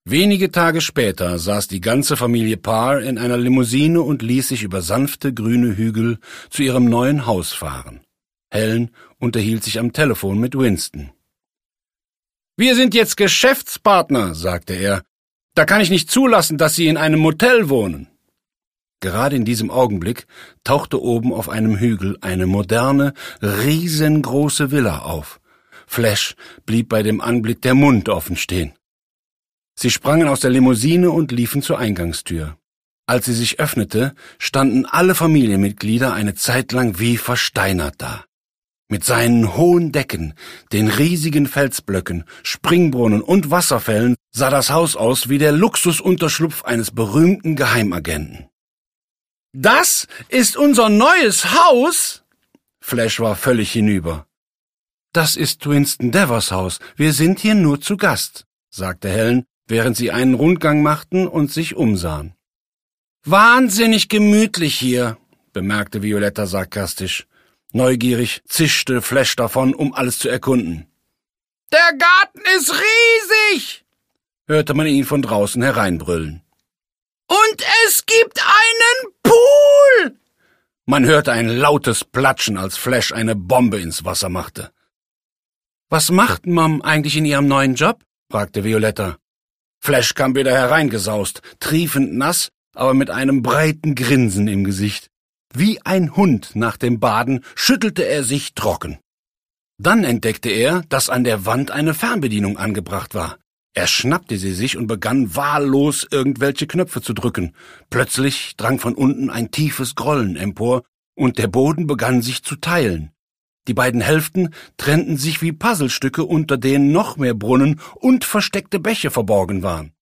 Wenige Tage später saß die ganze Familie Parr in einer Limousine und ließ sich über sanfte grüne Hügel zu ihrem neuen Haus fahren. Helen unterhielt sich am Telefon mit Winston. »Wir sind jetzt Geschäftspartner«, sagte er. »Da kann ich nicht zulassen, dass Sie in einem Motel wohnen.« Gerade in diesem Augenblick tauchte oben auf einem Hügel eine moderne, riesengroße Villa auf. Flash blieb bei dem Anblick der Mund offen stehen. Sie sprangen aus der Limousine und liefen zur Eingangstür. Als sie sich öffnete, standen alle Familienmitglieder eine Zeit lang wie versteinert da. Mit seinen hohen Decken, den riesigen Felsblöcken, Springbrunnen und Wasserfällen sah das Haus aus wie der Luxusunterschlupf eines berühmten Geheimagenten. »Das ist unser neues Haus?« Flash war völlig hinüber. »Das ist Winston Devers Haus. Wir sind hier nur zu Gast«, sagte Helen, während sie einen Rundgang machten und sich umsahen. »Wahnsinnig gemütlich hier«, bemerkte Violetta sarkastisch. Neugierig zischte Flash davon, um alles zu erkunden. »Der Garten ist riesig«, hörte man ihn von draußen hereinbrüllen. »Und es gibt einen Pool!« Man hörte ein lautes Platschen, als Flash eine Bombe ins Wasser machte. »Was macht Mom eigentlich in ihrem neuen Job?« fragte Violetta. Flash kam wieder hereingesaust, triefend nass, aber mit einem breiten Grinsen im Gesicht. Wie ein Hund nach dem Baden schüttelte er sich trocken. Dann entdeckte er, dass an der Wand eine Fernbedienung angebracht war. Er schnappte sie sich und begann wahllos irgendwelche Knöpfe zu drücken. Plötzlich drang von unten ein tiefes Grollen empor, und der Boden begann sich zu teilen. Die beiden Hälften trennten sich wie Puzzlestücke, unter denen noch mehr Brunnen und versteckte Bäche verborgen waren.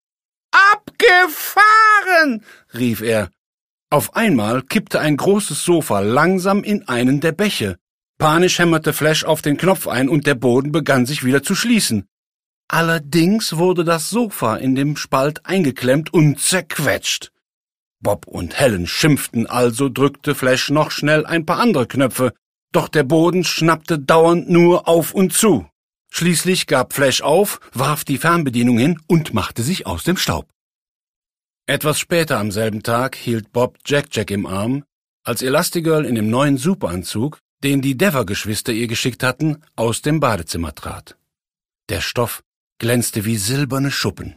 »Abgefahren!« rief er. Auf einmal kippte ein großes Sofa langsam in einen der Bäche. Panisch hämmerte Flash auf den Knopf ein, und der Boden begann sich wieder zu schließen. Allerdings wurde das Sofa in dem Spalt eingeklemmt und zerquetscht. Bob und Helen schimpften, also drückte Flash noch schnell ein paar andere Knöpfe, doch der Boden schnappte dauernd nur auf und zu. Schließlich gab Flash auf, warf die Fernbedienung hin und machte sich aus dem Staub. Etwas später am selben Tag hielt Bob Jack im Arm, als Elastigirl in dem neuen Superanzug, den die Dever-Geschwister ihr geschickt hatten, aus dem Badezimmer trat. Der Stoff glänzte wie silberne Schuppen.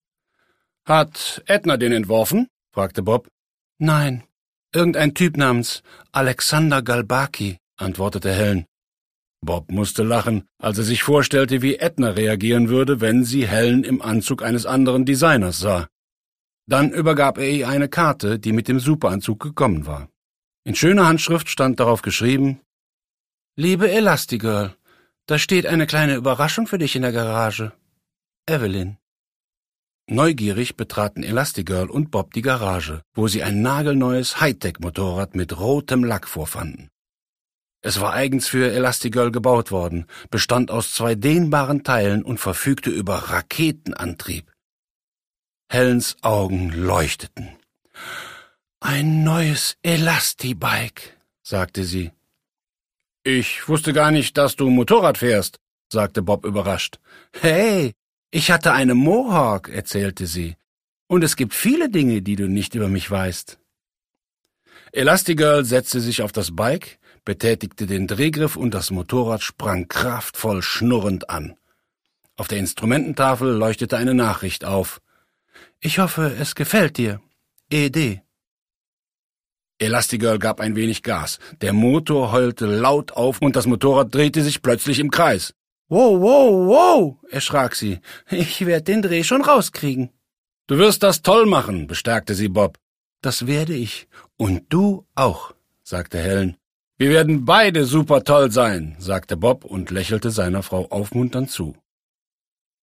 »Hat Edna den entworfen?« fragte Bob. »Nein, irgendein Typ namens Alexander Galbaki«, antwortete Helen. Bob musste lachen, als er sich vorstellte, wie Edna reagieren würde, wenn sie Helen im Anzug eines anderen Designers sah. Dann übergab er ihr eine Karte, die mit dem Superanzug gekommen war. In schöner Handschrift stand darauf geschrieben: »Liebe Elastigirl, da steht eine kleine Überraschung für dich in der Garage. Evelyn.« Neugierig betraten Elastigirl und Bob die Garage, wo sie ein nagelneues Hightech-Motorrad mit rotem Lack vorfanden. Es war eigens für Elastigirl gebaut worden, bestand aus 2 dehnbaren Teilen und verfügte über Raketenantrieb. Helens Augen leuchteten. »Ein neues Elastibike«, sagte sie. »Ich wusste gar nicht, dass du Motorrad fährst«, sagte Bob überrascht. »Hey, ich hatte eine Mohawk«, erzählte sie. »Und es gibt viele Dinge, die du nicht über mich weißt.« Elastigirl setzte sich auf das Bike, betätigte den Drehgriff und das Motorrad sprang kraftvoll schnurrend an. Auf der Instrumententafel leuchtete eine Nachricht auf. »Ich hoffe, es gefällt dir. E.D.« Elastigirl gab ein wenig Gas. Der Motor heulte laut auf und das Motorrad drehte sich plötzlich im Kreis. »Wow, wow, wow«, erschrak sie. »Ich werde den Dreh schon rauskriegen.« »Du wirst das toll machen«, bestärkte sie Bob. »Das werde ich. Und du auch«, sagte Helen. »Wir werden beide super toll sein«, sagte Bob und lächelte seiner Frau aufmunternd zu.